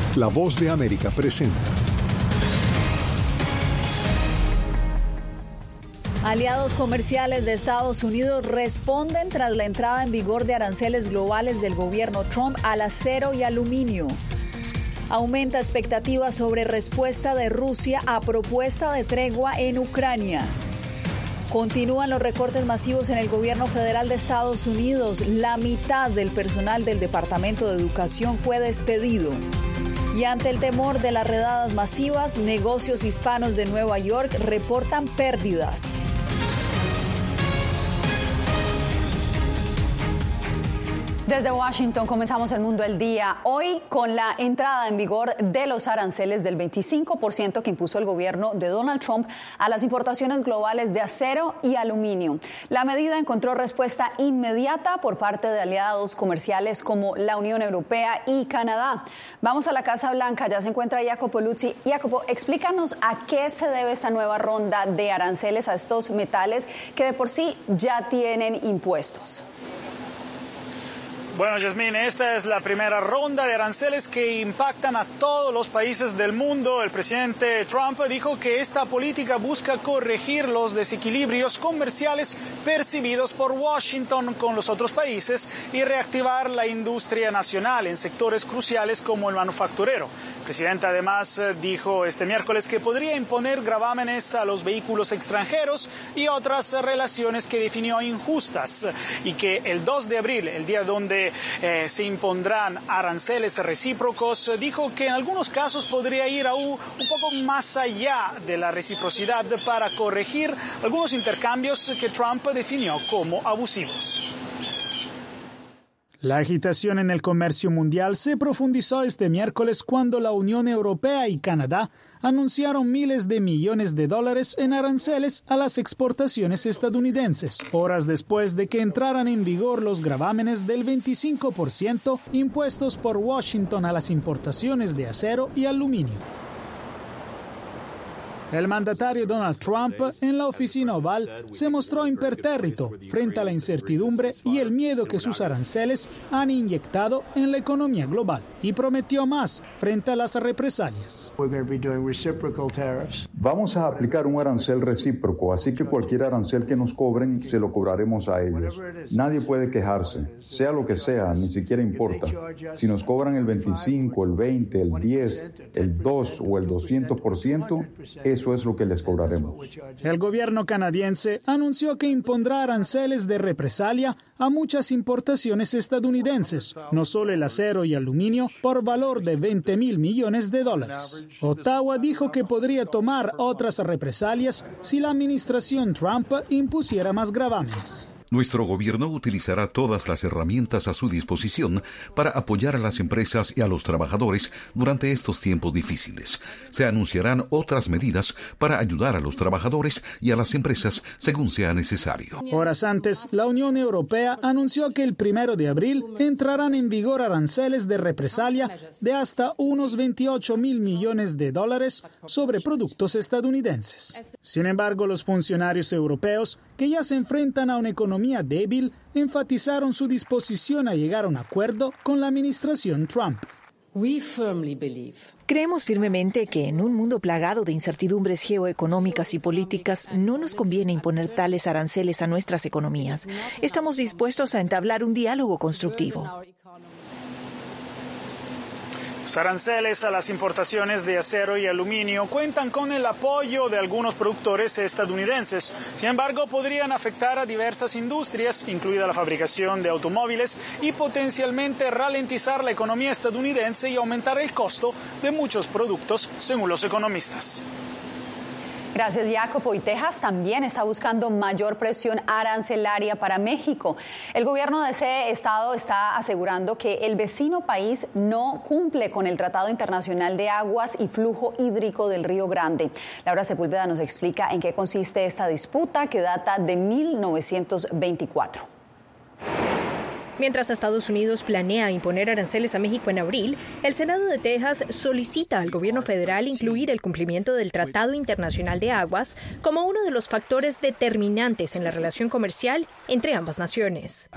La Voz de América presenta. Aliados comerciales de Estados Unidos responden tras la entrada en vigor de aranceles globales del gobierno Trump al acero y aluminio. Aumenta expectativas sobre respuesta de Rusia a propuesta de tregua en Ucrania. Continúan los recortes masivos en el gobierno federal de Estados Unidos. La mitad del personal del Departamento de Educación fue despedido. Y ante el temor de las redadas masivas, negocios hispanos de Nueva York reportan pérdidas. Desde Washington comenzamos el Mundo al Día. Hoy con la entrada en vigor de los aranceles del 25% que impuso el gobierno de Donald Trump a las importaciones globales de acero y aluminio. La medida encontró respuesta inmediata por parte de aliados comerciales como la Unión Europea y Canadá. Vamos a la Casa Blanca, ya se encuentra Jacopo Luzzi. Jacopo, explícanos a qué se debe esta nueva ronda de aranceles a estos metales que de por sí ya tienen impuestos. Bueno, Yasmín, esta es la primera ronda de aranceles que impactan a todos los países del mundo. El presidente Trump dijo que esta política busca corregir los desequilibrios comerciales percibidos por Washington con los otros países y reactivar la industria nacional en sectores cruciales como el manufacturero. El presidente además dijo este miércoles que podría imponer gravámenes a los vehículos extranjeros y otras relaciones que definió injustas, y que el 2 de abril, el día donde se impondrán aranceles recíprocos, dijo que en algunos casos podría ir aún un poco más allá de la reciprocidad para corregir algunos intercambios que Trump definió como abusivos. La agitación en el comercio mundial se profundizó este miércoles cuando la Unión Europea y Canadá anunciaron miles de millones de dólares en aranceles a las exportaciones estadounidenses, horas después de que entraran en vigor los gravámenes del 25% impuestos por Washington a las importaciones de acero y aluminio. El mandatario Donald Trump, en la oficina oval, se mostró impertérrito frente a la incertidumbre y el miedo que sus aranceles han inyectado en la economía global, y prometió más frente a las represalias. Vamos a aplicar un arancel recíproco, así que cualquier arancel que nos cobren, se lo cobraremos a ellos. Nadie puede quejarse, sea lo que sea, ni siquiera importa. Si nos cobran el 25, el 20, el 10, el 2 o el 200%, eso es lo que les cobraremos. El gobierno canadiense anunció que impondrá aranceles de represalia a muchas importaciones estadounidenses, no solo el acero y aluminio, por valor de $20,000 millones. Ottawa dijo que podría tomar otras represalias si la administración Trump impusiera más gravámenes. Nuestro gobierno utilizará todas las herramientas a su disposición para apoyar a las empresas y a los trabajadores durante estos tiempos difíciles. Se anunciarán otras medidas para ayudar a los trabajadores y a las empresas según sea necesario. Horas antes, la Unión Europea anunció que el 1 de abril entrarán en vigor aranceles de represalia de hasta unos $28,000 millones sobre productos estadounidenses. Sin embargo, los funcionarios europeos, que ya se enfrentan a una economía débil, enfatizaron su disposición a llegar a un acuerdo con la administración Trump. Creemos firmemente que en un mundo plagado de incertidumbres geoeconómicas y políticas no nos conviene imponer tales aranceles a nuestras economías. Estamos dispuestos a entablar un diálogo constructivo. Los aranceles a las importaciones de acero y aluminio cuentan con el apoyo de algunos productores estadounidenses. Sin embargo, podrían afectar a diversas industrias, incluida la fabricación de automóviles, y potencialmente ralentizar la economía estadounidense y aumentar el costo de muchos productos, según los economistas. Gracias, Jacopo. Y Texas también está buscando mayor presión arancelaria para México. El gobierno de ese estado está asegurando que el vecino país no cumple con el Tratado Internacional de Aguas y Flujo Hídrico del Río Grande. Laura Sepúlveda nos explica en qué consiste esta disputa que data de 1924. Mientras Estados Unidos planea imponer aranceles a México en abril, el Senado de Texas solicita al gobierno federal incluir el cumplimiento del Tratado Internacional de Aguas como uno de los factores determinantes en la relación comercial entre ambas naciones.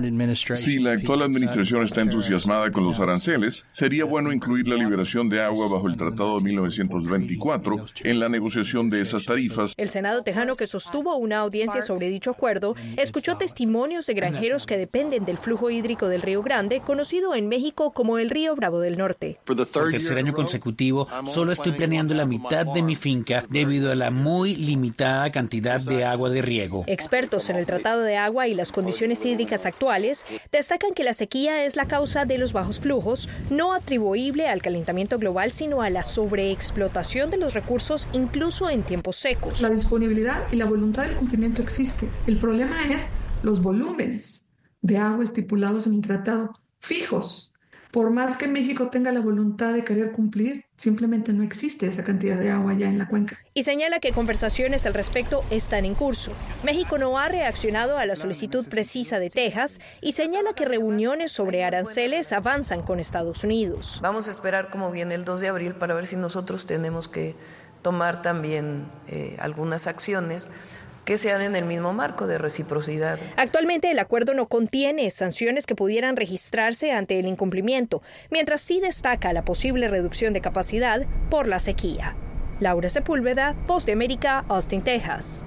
Si la actual administración está entusiasmada con los aranceles, sería bueno incluir la liberación de agua bajo el Tratado de 1924 en la negociación de esas tarifas. El Senado tejano, que sostuvo una audiencia sobre dicho acuerdo, escuchó testimonios de granjeros que dependen del flujo hídrico del Río Grande, conocido en México como el Río Bravo del Norte. Por tercer año consecutivo, solo estoy planeando la mitad de mi finca debido a la muy limitada cantidad de agua de riego. Expertos en el Tratado de Agua y las condiciones hídricas actuales destacan que la sequía es la causa de los bajos flujos, no atribuible al calentamiento global, sino a la sobreexplotación de los recursos, incluso en tiempos secos. La disponibilidad y la voluntad del cumplimiento existe. El problema es los volúmenes de agua estipulados en el tratado fijos. Por más que México tenga la voluntad de querer cumplir, simplemente no existe esa cantidad de agua ya en la cuenca. Y señala que conversaciones al respecto están en curso. México no ha reaccionado a la solicitud precisa de Texas y señala que reuniones sobre aranceles avanzan con Estados Unidos. Vamos a esperar cómo viene el 2 de abril para ver si nosotros tenemos que tomar también algunas acciones que sean en el mismo marco de reciprocidad. Actualmente el acuerdo no contiene sanciones que pudieran registrarse ante el incumplimiento, mientras sí destaca la posible reducción de capacidad por la sequía. Laura Sepúlveda, Voz de América, Austin, Texas.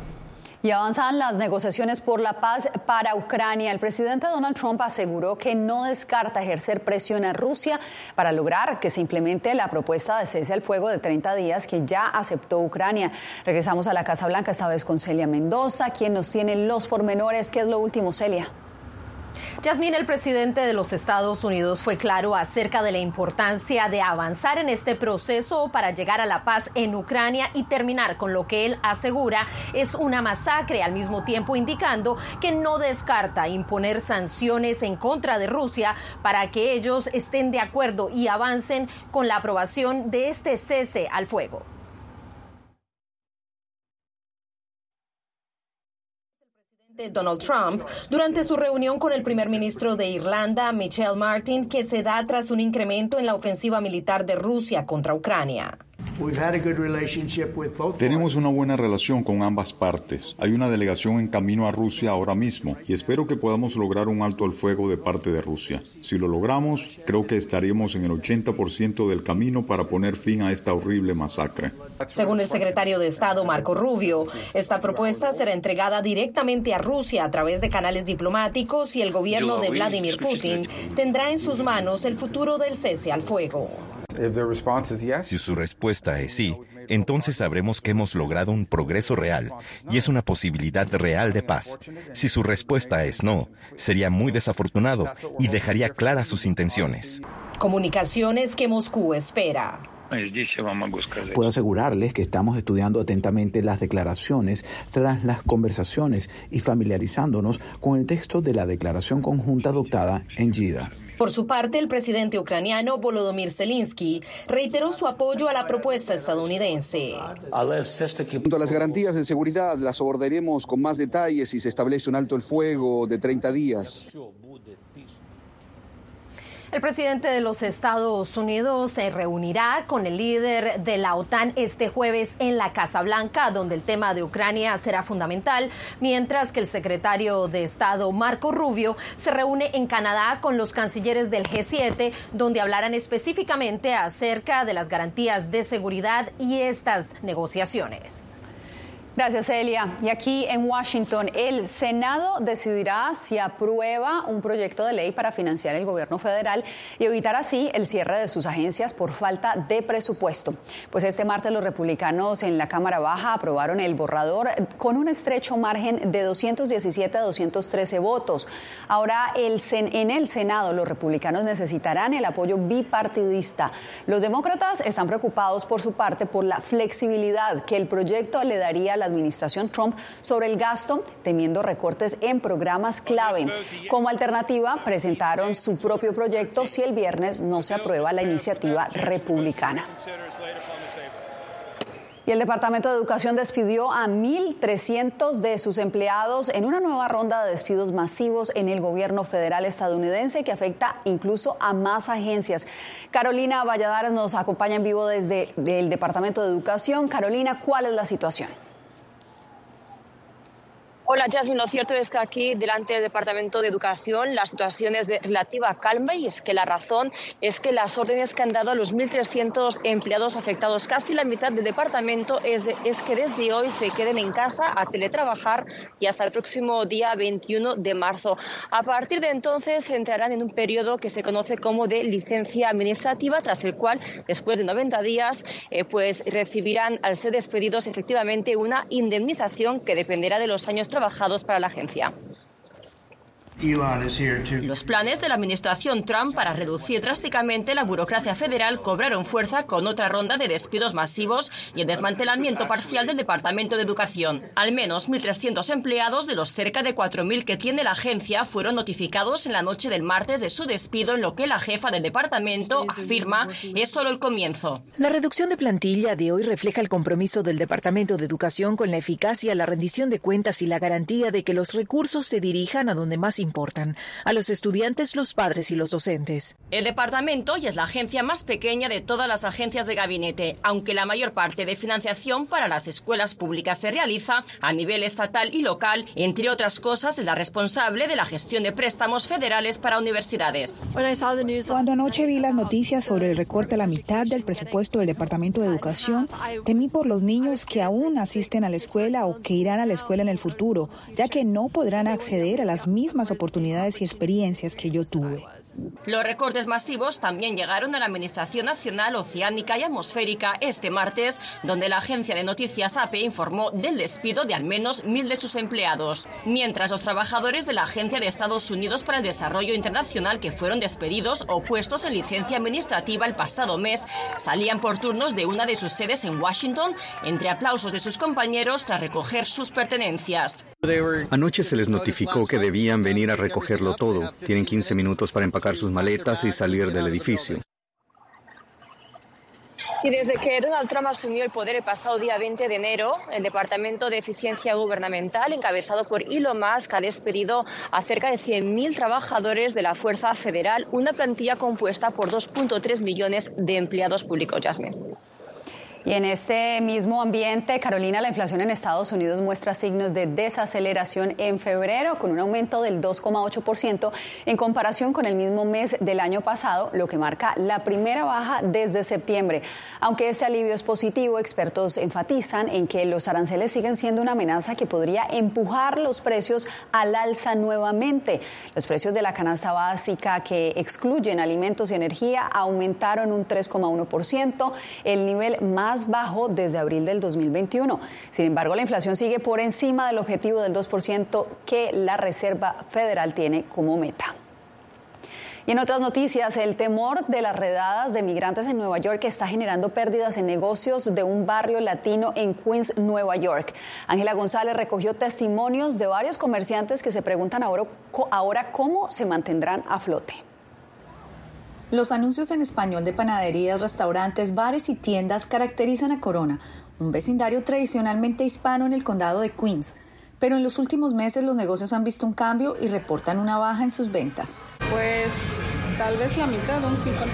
Y avanzan las negociaciones por la paz para Ucrania. El presidente Donald Trump aseguró que no descarta ejercer presión a Rusia para lograr que se implemente la propuesta de cese al fuego de 30 días que ya aceptó Ucrania. Regresamos a la Casa Blanca, esta vez con Celia Mendoza, quien nos tiene los pormenores. ¿Qué es lo último, Celia? Yasmín, el presidente de los Estados Unidos fue claro acerca de la importancia de avanzar en este proceso para llegar a la paz en Ucrania y terminar con lo que él asegura es una masacre, al mismo tiempo indicando que no descarta imponer sanciones en contra de Rusia para que ellos estén de acuerdo y avancen con la aprobación de este cese al fuego. Donald Trump durante su reunión con el primer ministro de Irlanda, Michel Martin, que se da tras un incremento en la ofensiva militar de Rusia contra Ucrania. Tenemos una buena relación con ambas partes. Hay una delegación en camino a Rusia ahora mismo y espero que podamos lograr un alto al fuego de parte de Rusia. Si lo logramos, creo que estaríamos en el 80% del camino para poner fin a esta horrible masacre. Según el secretario de Estado, Marco Rubio, esta propuesta será entregada directamente a Rusia a través de canales diplomáticos y el gobierno de Vladimir Putin tendrá en sus manos el futuro del cese al fuego. Si su respuesta es sí, entonces sabremos que hemos logrado un progreso real y es una posibilidad real de paz. Si su respuesta es no, sería muy desafortunado y dejaría claras sus intenciones. Comunicaciones que Moscú espera. Puedo asegurarles que estamos estudiando atentamente las declaraciones tras las conversaciones y familiarizándonos con el texto de la declaración conjunta adoptada en Jeddah. Por su parte, el presidente ucraniano Volodymyr Zelensky reiteró su apoyo a la propuesta estadounidense. Junto a las garantías de seguridad, las abordaremos con más detalles si se establece un alto el fuego de 30 días. El presidente de los Estados Unidos se reunirá con el líder de la OTAN este jueves en la Casa Blanca, donde el tema de Ucrania será fundamental, mientras que el secretario de Estado, Marco Rubio, se reúne en Canadá con los cancilleres del G7, donde hablarán específicamente acerca de las garantías de seguridad y estas negociaciones. Gracias, Celia. Y aquí en Washington, el Senado decidirá si aprueba un proyecto de ley para financiar el gobierno federal y evitar así el cierre de sus agencias por falta de presupuesto. Pues este martes los republicanos en la Cámara Baja aprobaron el borrador con un estrecho margen de 217 a 213 votos. Ahora en el Senado los republicanos necesitarán el apoyo bipartidista. Los demócratas están preocupados por su parte por la flexibilidad que el proyecto le daría a la administración Trump sobre el gasto, temiendo recortes en programas clave. Como alternativa, presentaron su propio proyecto si el viernes no se aprueba la iniciativa republicana. Y el Departamento de Educación despidió a 1.300 de sus empleados en una nueva ronda de despidos masivos en el gobierno federal estadounidense que afecta incluso a más agencias. Carolina Valladares nos acompaña en vivo desde el Departamento de Educación. Carolina, ¿cuál es la situación? Hola, Jasmine. Lo cierto es que aquí, delante del Departamento de Educación, la situación es de relativa calma y es que la razón es que las órdenes que han dado a los 1.300 empleados afectados, casi la mitad del departamento, es que desde hoy se queden en casa a teletrabajar y hasta el próximo día 21 de marzo. A partir de entonces entrarán en un periodo que se conoce como de licencia administrativa, tras el cual, después de 90 días, pues recibirán, al ser despedidos, efectivamente una indemnización que dependerá de los años trabajados para la agencia. Los planes de la administración Trump para reducir drásticamente la burocracia federal cobraron fuerza con otra ronda de despidos masivos y el desmantelamiento parcial del Departamento de Educación. Al menos 1.300 empleados de los cerca de 4.000 que tiene la agencia fueron notificados en la noche del martes de su despido, en lo que la jefa del departamento afirma es solo el comienzo. La reducción de plantilla de hoy refleja el compromiso del Departamento de Educación con la eficacia, la rendición de cuentas y la garantía de que los recursos se dirijan a donde más importan, a los estudiantes, los padres y los docentes. El departamento ya es la agencia más pequeña de todas las agencias de gabinete, aunque la mayor parte de financiación para las escuelas públicas se realiza a nivel estatal y local. Entre otras cosas, es la responsable de la gestión de préstamos federales para universidades. Cuando anoche vi las noticias sobre el recorte a la mitad del presupuesto del Departamento de Educación, temí por los niños que aún asisten a la escuela o que irán a la escuela en el futuro, ya que no podrán acceder a las mismas oportunidades y experiencias que yo tuve. Los recortes masivos también llegaron a la Administración Nacional Oceánica y Atmosférica este martes, donde la agencia de noticias AP informó del despido de al menos 1.000 de sus empleados. Mientras los trabajadores de la Agencia de Estados Unidos para el Desarrollo Internacional que fueron despedidos o puestos en licencia administrativa el pasado mes salían por turnos de una de sus sedes en Washington, entre aplausos de sus compañeros tras recoger sus pertenencias. Anoche se les notificó que debían venir a recogerlo todo. Tienen 15 minutos para empacar sus maletas y salir del edificio. Y desde que Donald Trump asumió el poder el pasado día 20 de enero, el Departamento de Eficiencia Gubernamental, encabezado por Elon Musk, ha despedido a cerca de 100.000 trabajadores de la Fuerza Federal, una plantilla compuesta por 2.3 millones de empleados públicos. Jasmine. Y en este mismo ambiente, Carolina, la inflación en Estados Unidos muestra signos de desaceleración en febrero, con un aumento del 2,8% en comparación con el mismo mes del año pasado, lo que marca la primera baja desde septiembre. Aunque este alivio es positivo, expertos enfatizan en que los aranceles siguen siendo una amenaza que podría empujar los precios al alza nuevamente. Los precios de la canasta básica, que excluyen alimentos y energía, aumentaron un 3,1%, el nivel más bajo desde abril del 2021. Sin embargo, la inflación sigue por encima del objetivo del 2% que la Reserva Federal tiene como meta. Y en otras noticias, el temor de las redadas de migrantes en Nueva York está generando pérdidas en negocios de un barrio latino en Queens, Nueva York. Ángela González recogió testimonios de varios comerciantes que se preguntan ahora cómo se mantendrán a flote. Los anuncios en español de panaderías, restaurantes, bares y tiendas caracterizan a Corona, un vecindario tradicionalmente hispano en el condado de Queens. Pero en los últimos meses los negocios han visto un cambio y reportan una baja en sus ventas. Pues tal vez la mitad, un 50%. 50%.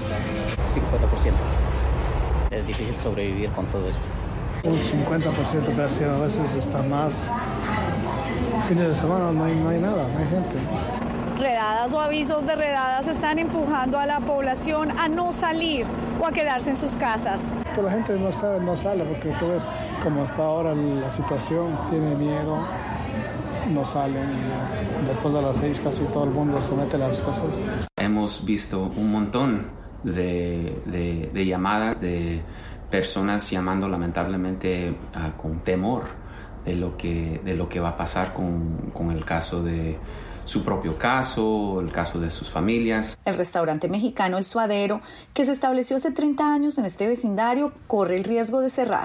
Es difícil sobrevivir con todo esto. Un 50%, casi a veces está más. Fines de semana no hay nada, no hay gente. Redadas o avisos de redadas están empujando a la población a no salir o a quedarse en sus casas. Pero la gente no sale porque tú ves como está ahora la situación, tiene miedo, no salen. Después de las 6 casi todo el mundo se mete a las casas. Hemos visto un montón de llamadas de personas llamando lamentablemente con temor de lo que va a pasar con el caso de su propio caso, el caso de sus familias. El restaurante mexicano El Suadero, que se estableció hace 30 años en este vecindario, corre el riesgo de cerrar.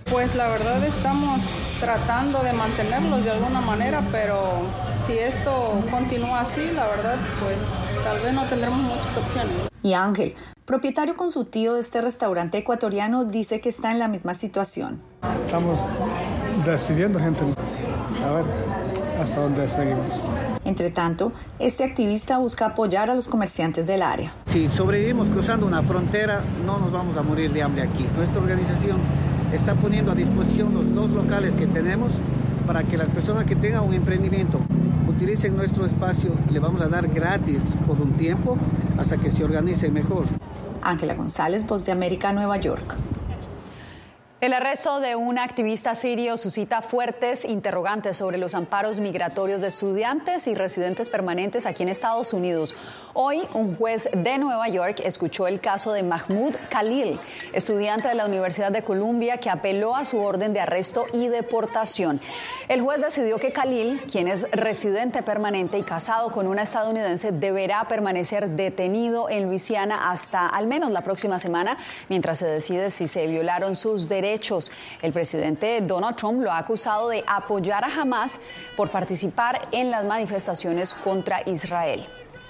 Pues la verdad estamos tratando de mantenerlos de alguna manera, pero si esto continúa así, la verdad, pues tal vez no tendremos muchas opciones. Y Ángel, propietario con su tío de este restaurante ecuatoriano, dice que está en la misma situación. Estamos despidiendo gente. A ver hasta dónde seguimos. Entre tanto, este activista busca apoyar a los comerciantes del área. Si sobrevivimos cruzando una frontera, no nos vamos a morir de hambre aquí. Nuestra organización está poniendo a disposición los 2 locales que tenemos para que las personas que tengan un emprendimiento utilicen nuestro espacio. Le vamos a dar gratis por un tiempo hasta que se organicen mejor. Ángela González, Voz de América, Nueva York. El arresto de un activista sirio suscita fuertes interrogantes sobre los amparos migratorios de estudiantes y residentes permanentes aquí en Estados Unidos. Hoy, un juez de Nueva York escuchó el caso de Mahmoud Khalil, estudiante de la Universidad de Columbia, que apeló a su orden de arresto y deportación. El juez decidió que Khalil, quien es residente permanente y casado con una estadounidense, deberá permanecer detenido en Luisiana hasta al menos la próxima semana, mientras se decide si se violaron sus derechos. El presidente Donald Trump lo ha acusado de apoyar a Hamás por participar en las manifestaciones contra Israel.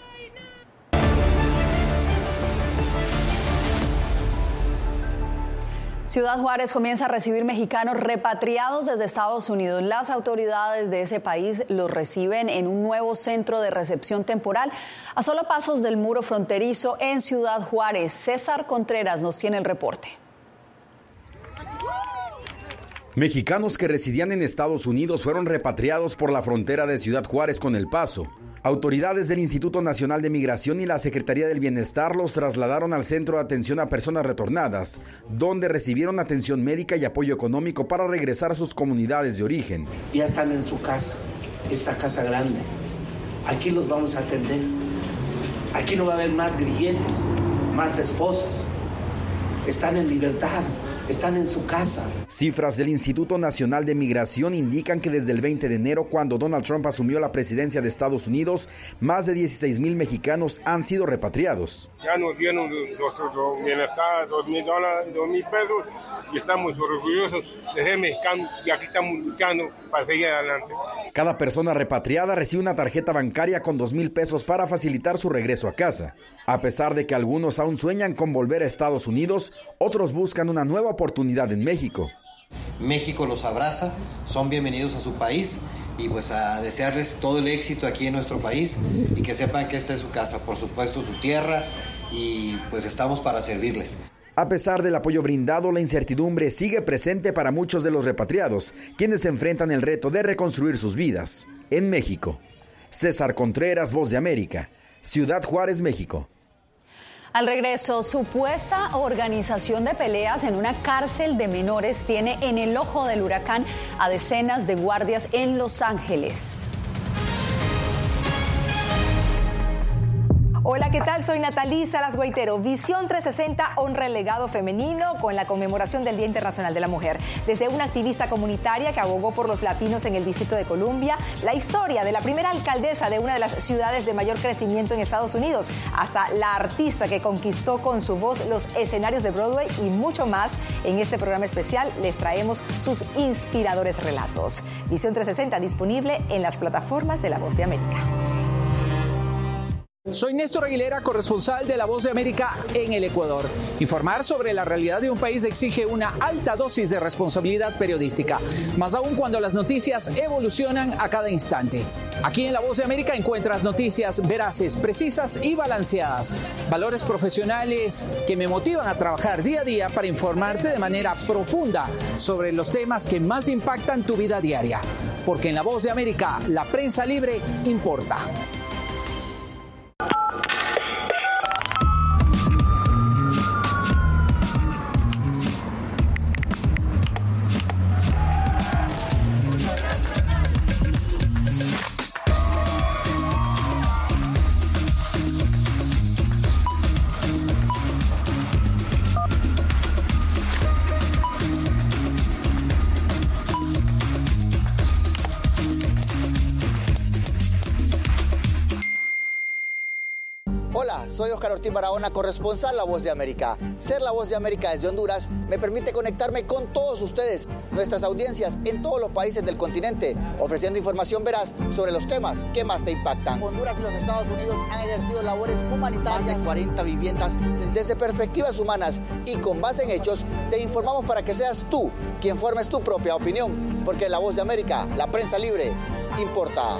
Ciudad Juárez comienza a recibir mexicanos repatriados desde Estados Unidos. Las autoridades de ese país los reciben en un nuevo centro de recepción temporal a solo pasos del muro fronterizo en Ciudad Juárez. César Contreras nos tiene el reporte. Mexicanos que residían en Estados Unidos fueron repatriados por la frontera de Ciudad Juárez con El Paso. Autoridades del Instituto Nacional de Migración y la Secretaría del Bienestar los trasladaron al Centro de Atención a Personas Retornadas, donde recibieron atención médica y apoyo económico para regresar a sus comunidades de origen. Ya están en su casa, esta casa grande. Aquí los vamos a atender. Aquí no va a haber más grilletes, más esposos. Están en libertad. Están en su casa. Cifras del Instituto Nacional de Migración indican que desde el 20 de enero, cuando Donald Trump asumió la presidencia de Estados Unidos, más de 16,000 mexicanos han sido repatriados. Ya nos dieron nuestro bienestar, $2,000 pesos, y estamos orgullosos de ser mexicanos, y aquí estamos luchando para seguir adelante. Cada persona repatriada recibe una tarjeta bancaria con $2,000 para facilitar su regreso a casa. A pesar de que algunos aún sueñan con volver a Estados Unidos, otros buscan una nueva oportunidad en México. México los abraza, son bienvenidos a su país y pues a desearles todo el éxito aquí en nuestro país y que sepan que esta es su casa, por supuesto su tierra, y pues estamos para servirles. A pesar del apoyo brindado, la incertidumbre sigue presente para muchos de los repatriados, quienes enfrentan el reto de reconstruir sus vidas. En México, César Contreras, Voz de América, Ciudad Juárez, México. Al regreso, supuesta organización de peleas en una cárcel de menores tiene en el ojo del huracán a decenas de guardias en Los Ángeles. Hola, ¿qué tal? Soy Natalí Salas Guaitero. Visión 360 honra el legado femenino con la conmemoración del Día Internacional de la Mujer. Desde una activista comunitaria que abogó por los latinos en el Distrito de Columbia, la historia de la primera alcaldesa de una de las ciudades de mayor crecimiento en Estados Unidos, hasta la artista que conquistó con su voz los escenarios de Broadway y mucho más. En este programa especial les traemos sus inspiradores relatos. Visión 360 disponible en las plataformas de La Voz de América. Soy Néstor Aguilera, corresponsal de La Voz de América en el Ecuador. Informar sobre la realidad de un país exige una alta dosis de responsabilidad periodística, más aún cuando las noticias evolucionan a cada instante. Aquí en La Voz de América encuentras noticias veraces, precisas y balanceadas, valores profesionales que me motivan a trabajar día a día para informarte de manera profunda sobre los temas que más impactan tu vida diaria. Porque en La Voz de América, la prensa libre importa. Hola, soy Oscar Ortiz Barahona, corresponsal La Voz de América. Ser La Voz de América desde Honduras me permite conectarme con todos ustedes, nuestras audiencias en todos los países del continente, ofreciendo información veraz sobre los temas que más te impactan. Honduras y los Estados Unidos han ejercido labores humanitarias. Más de 40 viviendas. Desde perspectivas humanas y con base en hechos, te informamos para que seas tú quien formes tu propia opinión, porque La Voz de América, la prensa libre, importa.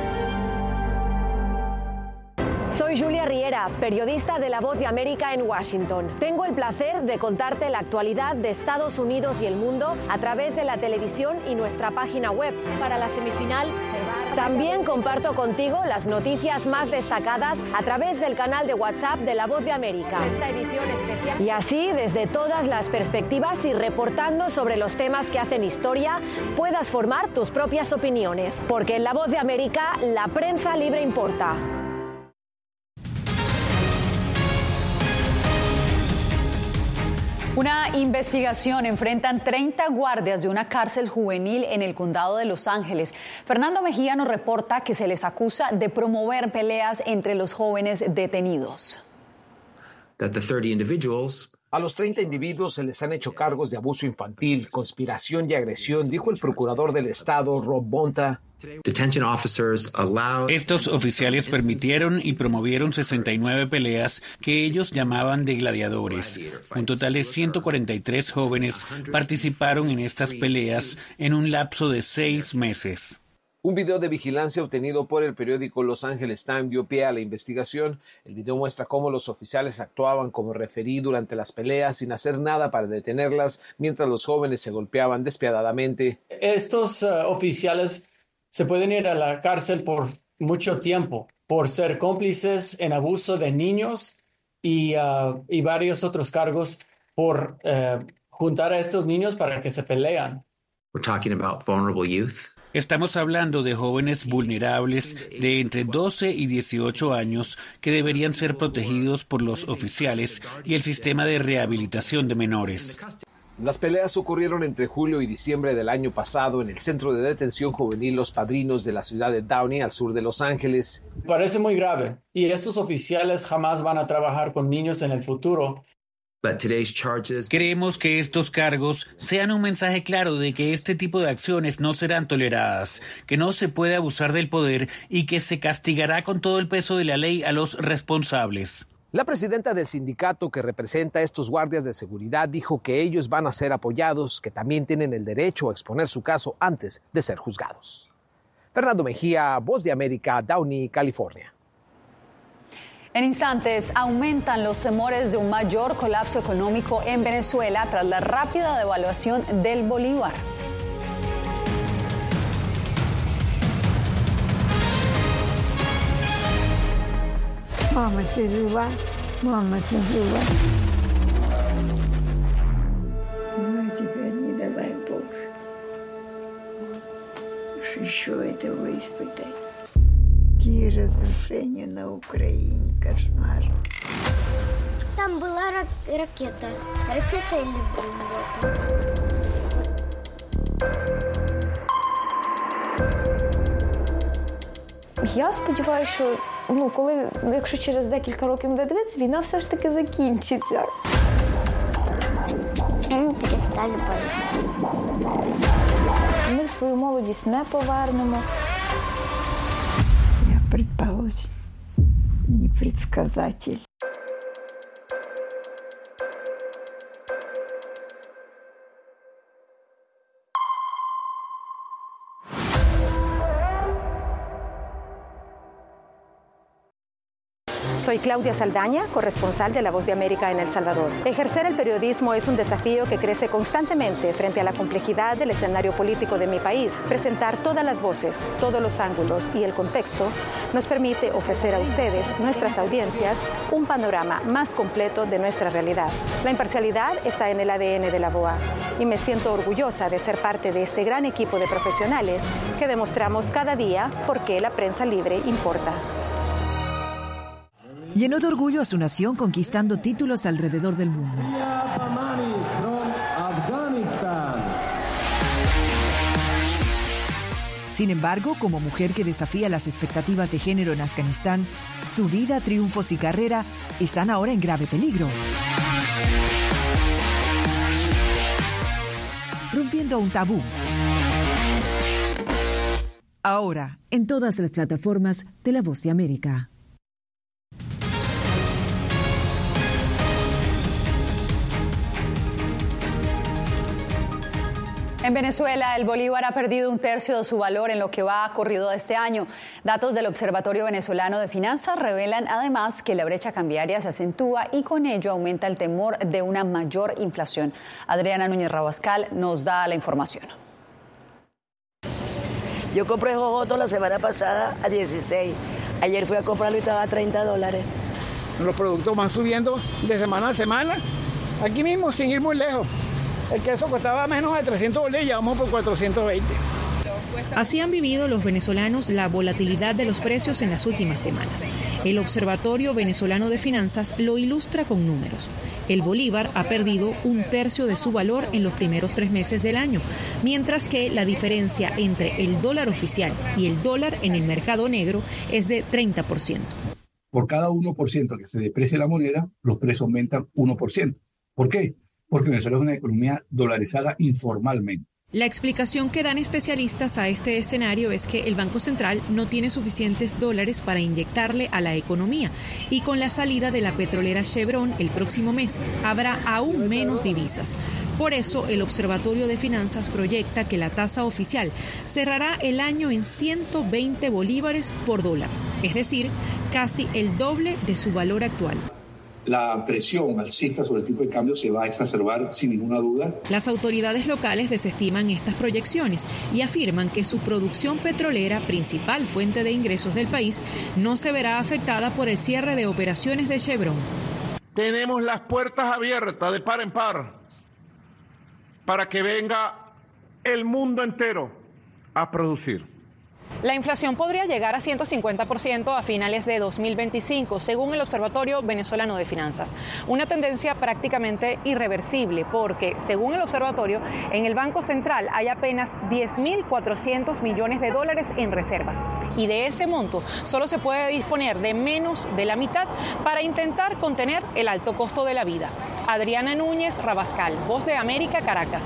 Soy Julia Riera, periodista de La Voz de América en Washington. Tengo el placer de contarte la actualidad de Estados Unidos y el mundo a través de la televisión y nuestra página web. Para la semifinal también comparto contigo las noticias más destacadas a través del canal de WhatsApp de La Voz de América. Esta edición especial. Y así, desde todas las perspectivas y reportando sobre los temas que hacen historia, puedas formar tus propias opiniones. Porque en La Voz de América, la prensa libre importa. Una investigación enfrentan 30 guardias de una cárcel juvenil en el condado de Los Ángeles. Fernando Mejía nos reporta que se les acusa de promover peleas entre los jóvenes detenidos. A los 30 individuos se les han hecho cargos de abuso infantil, conspiración y agresión, dijo el procurador del estado, Rob Bonta. Estos oficiales permitieron y promovieron 69 peleas que ellos llamaban de gladiadores. Un total de 143 jóvenes participaron en estas peleas en un lapso de 6 meses. Un video de vigilancia obtenido por el periódico Los Angeles Times dio pie a la investigación. El video muestra cómo los oficiales actuaban como referí durante las peleas sin hacer nada para detenerlas, mientras los jóvenes se golpeaban despiadadamente. Estos oficiales se pueden ir a la cárcel por mucho tiempo por ser cómplices en abuso de niños y varios otros cargos por juntar a estos niños para que se pelean. We're talking about vulnerable youth. Estamos hablando de jóvenes vulnerables de entre 12 y 18 años que deberían ser protegidos por los oficiales y el sistema de rehabilitación de menores. Las peleas ocurrieron entre julio y diciembre del año pasado en el centro de detención juvenil Los Padrinos de la ciudad de Downey, al sur de Los Ángeles. Parece muy grave y estos oficiales jamás van a trabajar con niños en el futuro. Creemos que estos cargos sean un mensaje claro de que este tipo de acciones no serán toleradas, que no se puede abusar del poder y que se castigará con todo el peso de la ley a los responsables. La presidenta del sindicato que representa a estos guardias de seguridad dijo que ellos van a ser apoyados, que también tienen el derecho a exponer su caso antes de ser juzgados. Fernando Mejía, Voz de América, Downey, California. En instantes, aumentan los temores de un mayor colapso económico en Venezuela tras la rápida devaluación del bolívar. Разрушение на Украине, кошмар. Там была ракета. Ракета или бомба? Я сподіваюся, що якщо через декілька років буде дивитися, війна все ж таки закінчиться. Ми перестали боятися. Ми свою молодість не повернемо. Предположим, непредсказатель. Soy Claudia Saldaña, corresponsal de La Voz de América en El Salvador. Ejercer el periodismo es un desafío que crece constantemente frente a la complejidad del escenario político de mi país. Presentar todas las voces, todos los ángulos y el contexto nos permite ofrecer a ustedes, nuestras audiencias, un panorama más completo de nuestra realidad. La imparcialidad está en el ADN de la VOA y me siento orgullosa de ser parte de este gran equipo de profesionales que demostramos cada día por qué la prensa libre importa. Llenó de orgullo a su nación conquistando títulos alrededor del mundo. Sin embargo, como mujer que desafía las expectativas de género en Afganistán, su vida, triunfos y carrera están ahora en grave peligro. Rompiendo un tabú. Ahora, en todas las plataformas de La Voz de América. En Venezuela, el bolívar ha perdido un tercio de su valor en lo que va corrido de este año. Datos del Observatorio Venezolano de Finanzas revelan además que la brecha cambiaria se acentúa y con ello aumenta el temor de una mayor inflación. Adriana Núñez Rabascal nos da la información. Yo compré jojoto la semana pasada a 16. Ayer fui a comprarlo y estaba a $30. Los productos van subiendo de semana a semana. Aquí mismo, sin ir muy lejos. El queso costaba menos de 300 bolívares, ya vamos por 420. Así han vivido los venezolanos la volatilidad de los precios en las últimas semanas. El Observatorio Venezolano de Finanzas lo ilustra con números. El bolívar ha perdido un tercio de su valor en los primeros 3 meses del año, mientras que la diferencia entre el dólar oficial y el dólar en el mercado negro es de 30%. Por cada 1% que se deprecie la moneda, los precios aumentan 1%. ¿Por qué? Porque Venezuela es una economía dolarizada informalmente. La explicación que dan especialistas a este escenario es que el Banco Central no tiene suficientes dólares para inyectarle a la economía y con la salida de la petrolera Chevron el próximo mes habrá aún menos divisas. Por eso, el Observatorio de Finanzas proyecta que la tasa oficial cerrará el año en 120 bolívares por dólar, es decir, casi el doble de su valor actual. La presión alcista sobre el tipo de cambio se va a exacerbar sin ninguna duda. Las autoridades locales desestiman estas proyecciones y afirman que su producción petrolera, principal fuente de ingresos del país, no se verá afectada por el cierre de operaciones de Chevron. Tenemos las puertas abiertas de par en par para que venga el mundo entero a producir. La inflación podría llegar a 150% a finales de 2025, según el Observatorio Venezolano de Finanzas. Una tendencia prácticamente irreversible porque, según el observatorio, en el Banco Central hay apenas $10.400 millones en reservas. Y de ese monto solo se puede disponer de menos de la mitad para intentar contener el alto costo de la vida. Adriana Núñez Rabascal, Voz de América, Caracas.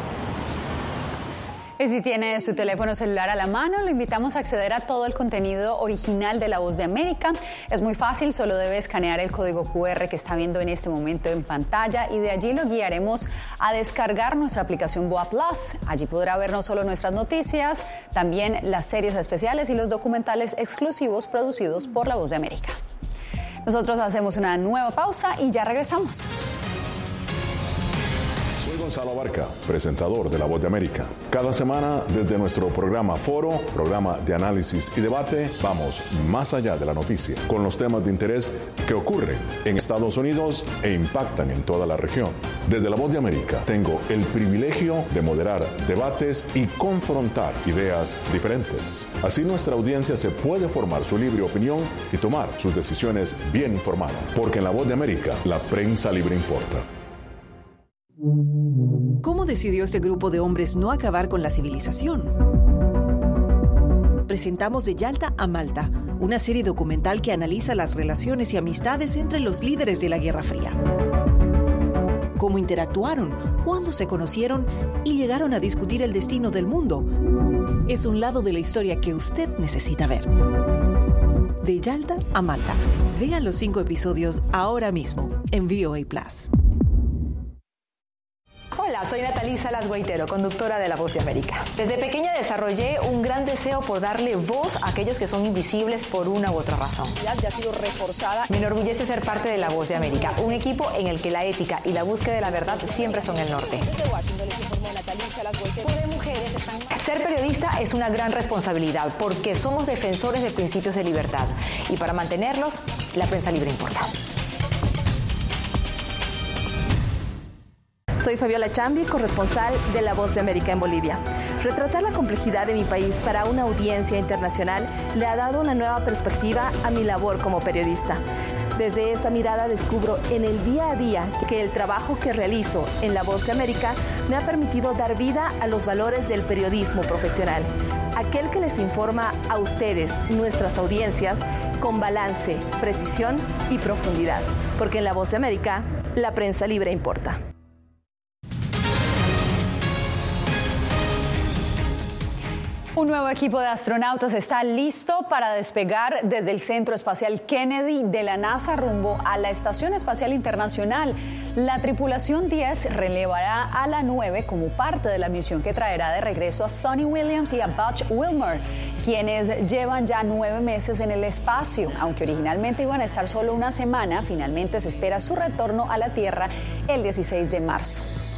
Y si tiene su teléfono celular a la mano, lo invitamos a acceder a todo el contenido original de La Voz de América. Es muy fácil, solo debe escanear el código QR que está viendo en este momento en pantalla y de allí lo guiaremos a descargar nuestra aplicación BOA Plus. Allí podrá ver no solo nuestras noticias, también las series especiales y los documentales exclusivos producidos por La Voz de América. Nosotros hacemos una nueva pausa y ya regresamos. Soy Gonzalo Abarca, presentador de La Voz de América. Cada semana, desde nuestro programa Foro, programa de análisis y debate, vamos más allá de la noticia, con los temas de interés que ocurren en Estados Unidos e impactan en toda la región. Desde La Voz de América, tengo el privilegio de moderar debates y confrontar ideas diferentes. Así nuestra audiencia se puede formar su libre opinión y tomar sus decisiones bien informadas. Porque en La Voz de América, la prensa libre importa. ¿Cómo decidió este grupo de hombres no acabar con la civilización? Presentamos De Yalta a Malta, una serie documental que analiza las relaciones y amistades entre los líderes de la Guerra Fría. Cómo interactuaron, cuándo se conocieron y llegaron a discutir el destino del mundo. Es un lado de la historia que usted necesita ver. De Yalta a Malta. Vean los 5 episodios ahora mismo en VOA Plus. Hola, soy Natalie Salas Guaitero, conductora de La Voz de América. Desde pequeña desarrollé un gran deseo por darle voz a aquellos que son invisibles por una u otra razón. Ya ha sido reforzada. Me enorgullece ser parte de La Voz de América, un equipo en el que la ética y la búsqueda de la verdad siempre son el norte. Ser periodista es una gran responsabilidad porque somos defensores de principios de libertad y para mantenerlos, la prensa libre importa. Soy Fabiola Chambi, corresponsal de La Voz de América en Bolivia. Retratar la complejidad de mi país para una audiencia internacional le ha dado una nueva perspectiva a mi labor como periodista. Desde esa mirada descubro en el día a día que el trabajo que realizo en La Voz de América me ha permitido dar vida a los valores del periodismo profesional. aquel que les informa a ustedes, nuestras audiencias, con balance, precisión y profundidad. Porque en La Voz de América, la prensa libre importa. Un nuevo equipo de astronautas está listo para despegar desde el Centro Espacial Kennedy de la NASA rumbo a la Estación Espacial Internacional. La tripulación 10 relevará a la 9 como parte de la misión que traerá de regreso a Suni Williams y a Butch Wilmore, quienes llevan ya 9 meses en el espacio. Aunque originalmente iban a estar solo una semana, finalmente se espera su retorno a la Tierra el 16 de marzo.